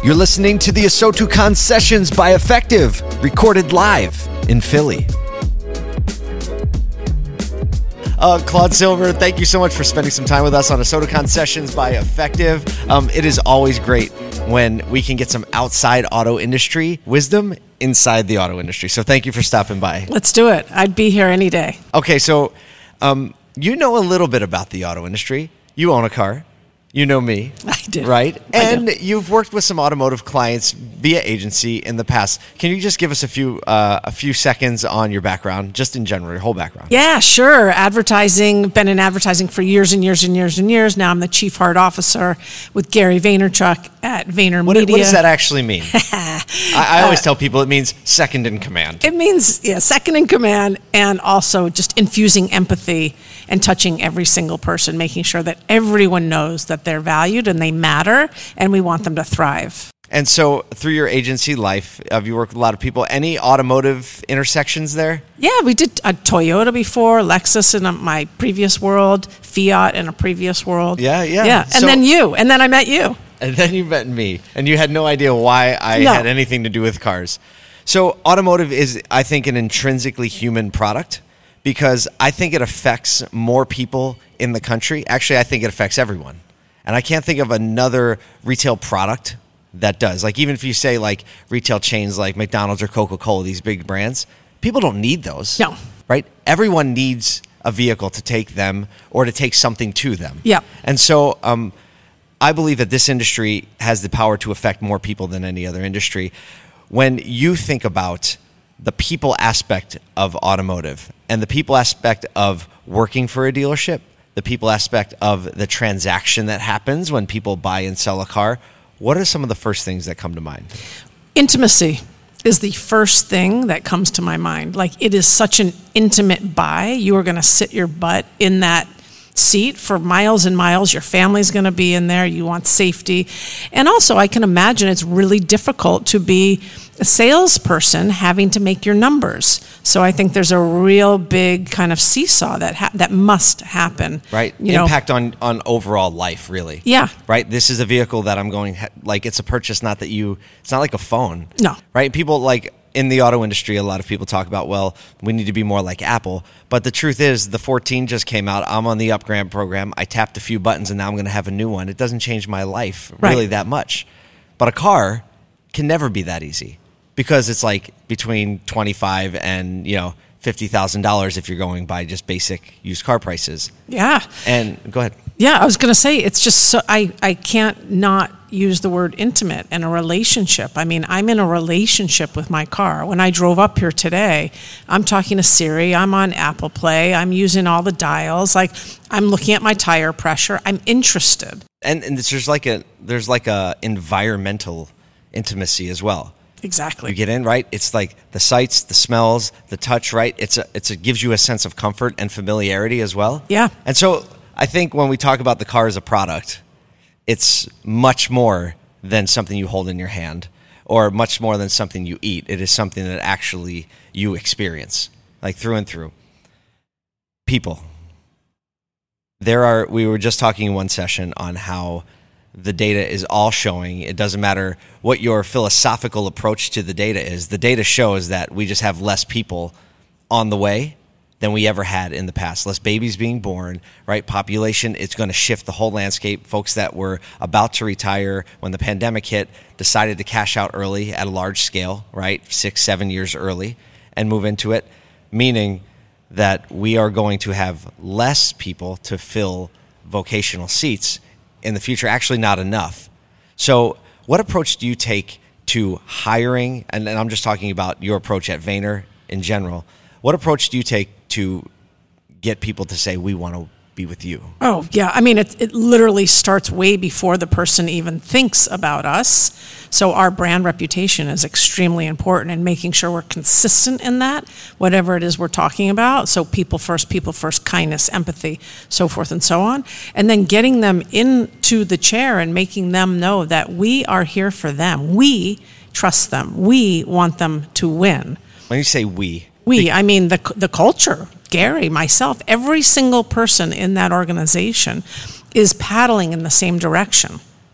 You're listening to the ASOTUCON Sessions by Effective, recorded live in Philly. Claude Silver, thank you so much for spending some time with us on ASOTUCON Sessions by Effective. It is always great when we can get some outside auto industry wisdom inside the auto industry. So thank you for stopping by. Let's do it. I'd be here any day. Okay, so you know a little bit about the auto industry. You own a car. You know me. I do. Right? And you've worked with some automotive clients via agency in the past. Can you just give us a few seconds on your background, just in general, your whole background? Yeah, sure. Advertising, been in advertising for years and years and years and years. Now I'm the Chief Heart Officer with Gary Vaynerchuk at Vayner Media. What does that actually mean? I always tell people it means second in command. It means, second in command, and also just infusing empathy and touching every single person, making sure that everyone knows that they're valued and they matter, and we want them to thrive. And so through your agency life, have you worked with a lot of people? Any automotive intersections there? Yeah, we did a Toyota before, Lexus in my previous world, Fiat in a previous world. Yeah. And then you, and then I met you. And then you met me, and you had no idea why I had anything to do with cars. So automotive is, I think, an intrinsically human product because I think it affects more people in the country. Actually, I think it affects everyone. And I can't think of another retail product that does. Like, even if you say, like, retail chains like McDonald's or Coca-Cola, these big brands, people don't need those. No. Right? Everyone needs a vehicle to take them or to take something to them. Yeah. And so I believe that this industry has the power to affect more people than any other industry. When you think about the people aspect of automotive and the people aspect of working for a dealership, the people aspect of the transaction that happens when people buy and sell a car, what are some of the first things that come to mind? Intimacy is the first thing that comes to my mind. Like, it is such an intimate buy. You are going to sit your butt in that seat for miles and miles. Your family's going to be in there. You want safety. And also, I can imagine it's really difficult to be a salesperson having to make your numbers. So I think there's a real big kind of seesaw that must happen. Right. Impact on overall life, really. Yeah. Right. This is a vehicle that I'm going, like, it's a purchase, it's not like a phone. No. Right. People, like, in the auto industry, a lot of people talk about, well, we need to be more like Apple. But the truth is, the 14 just came out. I'm on the upgrade program. I tapped a few buttons, and now I'm going to have a new one. It doesn't change my life really that much. But a car can never be that easy because it's like between $25,000 and $50,000 if you're going by just basic used car prices. Yeah. And go ahead. Yeah, I was going to say, it's just so I can't not use the word intimate and a relationship. I mean, I'm in a relationship with my car. When I drove up here today, I'm talking to Siri, I'm on Apple Play, I'm using all the dials, like, I'm looking at my tire pressure, I'm interested. And there's like a environmental intimacy as well. Exactly. You get in, right? It's like the sights, the smells, the touch, right? It gives you a sense of comfort and familiarity as well. Yeah. And so I think when we talk about the car as a product, it's much more than something you hold in your hand or much more than something you eat. It is something that actually you experience, like, through and through. People. We were just talking in one session on how the data is all showing, it doesn't matter what your philosophical approach to the data is, the data shows that we just have less people on the way than we ever had in the past. Less babies being born, right? Population, it's going to shift the whole landscape. Folks that were about to retire when the pandemic hit decided to cash out early at a large scale, right? 6-7 years early and move into it, meaning that we are going to have less people to fill vocational seats in the future, actually not enough. So what approach do you take to hiring, and I'm just talking about your approach at Vayner in general, what approach do you take to get people to say, we want to be with you? Oh, yeah. I mean, it literally starts way before the person even thinks about us. So our brand reputation is extremely important, and making sure we're consistent in that, whatever it is we're talking about. So people first, kindness, empathy, so forth and so on. And then getting them into the chair and making them know that we are here for them. We trust them. We want them to win. When you say we, I mean the culture, Gary, myself, every single person in that organization is paddling in the same direction.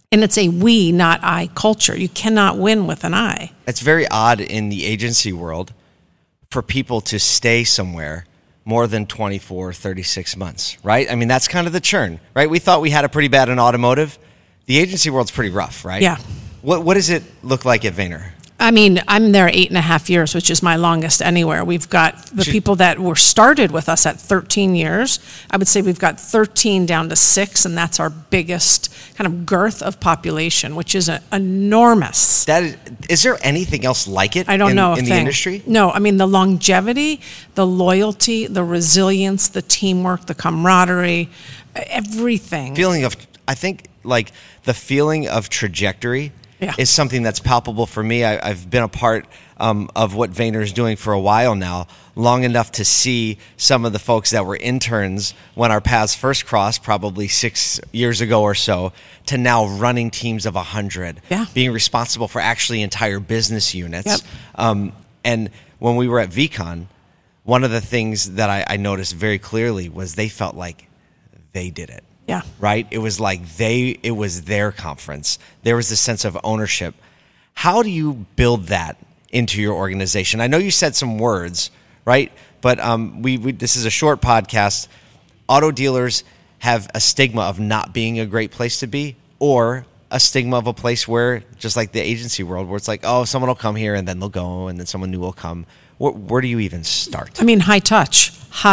And it's a we, not I culture. You cannot win with an I. It's very odd in the agency world for people to stay somewhere more than 24, 36 months, right? I mean, that's kind of the churn, right? We thought we had it pretty bad in automotive. The agency world's pretty rough, right? Yeah. What does it look like at Vayner? I mean, I'm there 8.5 years, which is my longest anywhere. We've got the people that were started with us at 13 years. I would say we've got 13 down to 6, and that's our biggest kind of girth of population, which is enormous. Is there anything else like it? I don't know in the industry? No, I mean the longevity, the loyalty, the resilience, the teamwork, the camaraderie, everything. I think like the feeling of trajectory. Yeah. Is something that's palpable for me. I've been a part of what Vayner is doing for a while now, long enough to see some of the folks that were interns when our paths first crossed, probably 6 years ago or so, to now running teams of 100, being responsible for actually entire business units. Yep. And when we were at VCon, one of the things that I noticed very clearly was they felt like they did it. Yeah. Right? It was like it was their conference. There was this sense of ownership. How do you build that into your organization? I know you said some words, right? But this is a short podcast. Auto dealers have a stigma of not being a great place to be, or a stigma of a place where, just like the agency world, where it's like, oh, someone will come here and then they'll go and then someone new will come. Where do you even start? I mean, high touch.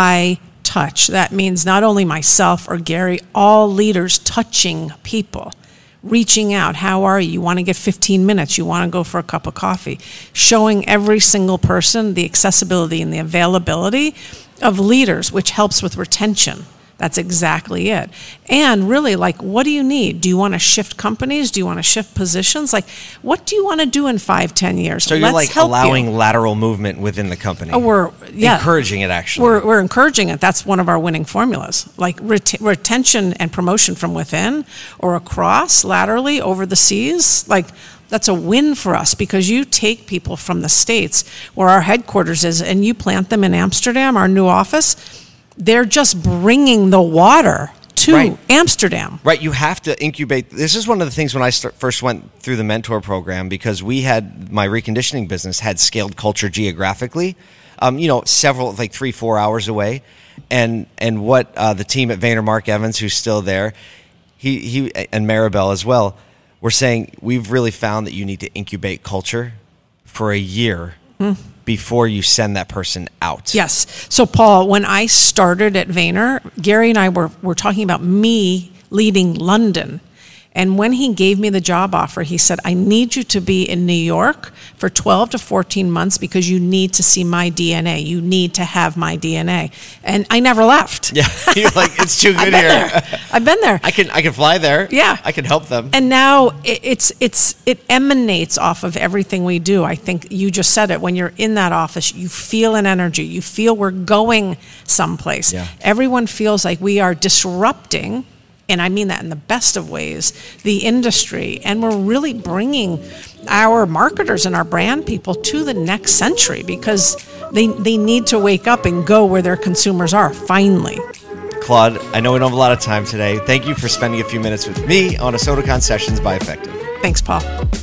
That means not only myself or Gary, all leaders touching people, reaching out. How are you? You want to get 15 minutes? You want to go for a cup of coffee? Showing every single person the accessibility and the availability of leaders, which helps with retention. That's exactly it. And really, like, what do you need? Do you want to shift companies? Do you want to shift positions? Like, what do you want to do in 5-10 years? So you're like allowing lateral movement within the company. We're encouraging it, actually. We're encouraging it. That's one of our winning formulas. Like retention and promotion from within or across laterally over the seas. Like, that's a win for us, because you take people from the States where our headquarters is and you plant them in Amsterdam, our new office. They're just bringing the water to Amsterdam. Right. You have to incubate. This is one of the things when I first went through the mentor program, because my reconditioning business had scaled culture geographically, several, like 3-4 hours away. And what the team at Vayner, Mark Evans, who's still there, he and Maribel as well, were saying, we've really found that you need to incubate culture for a year before you send that person out. Yes. So, Paul, when I started at Vayner, Gary and I were talking about me leading London. And when he gave me the job offer, he said, I need you to be in New York for 12 to 14 months because you need to see my DNA. You need to have my DNA. And I never left. Yeah, you're like, it's too good here. I've been there. I can fly there. Yeah. I can help them. And now it emanates off of everything we do. I think you just said it. When you're in that office, you feel an energy. You feel we're going someplace. Yeah. Everyone feels like we are disrupting, and I mean that in the best of ways, the industry. And we're really bringing our marketers and our brand people to the next century, because they need to wake up and go where their consumers are, finally. Claude, I know we don't have a lot of time today. Thank you for spending a few minutes with me on ASOTOCon Sessions by Effective. Thanks, Paul.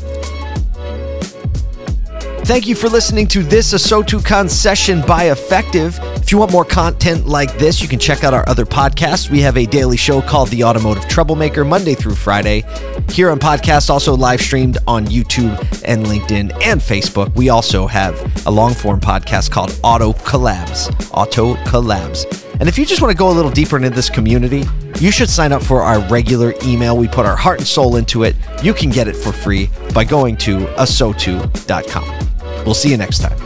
Thank you for listening to this ASOTOCon Session by Effective. If you want more content like this, you can check out our other podcasts. We have a daily show called The Automotive Troublemaker, Monday through Friday. Here on podcast, also live streamed on YouTube and LinkedIn and Facebook. We also have a long-form podcast called Auto Collabs. And if you just want to go a little deeper into this community, you should sign up for our regular email. We put our heart and soul into it. You can get it for free by going to asotu.com. We'll see you next time.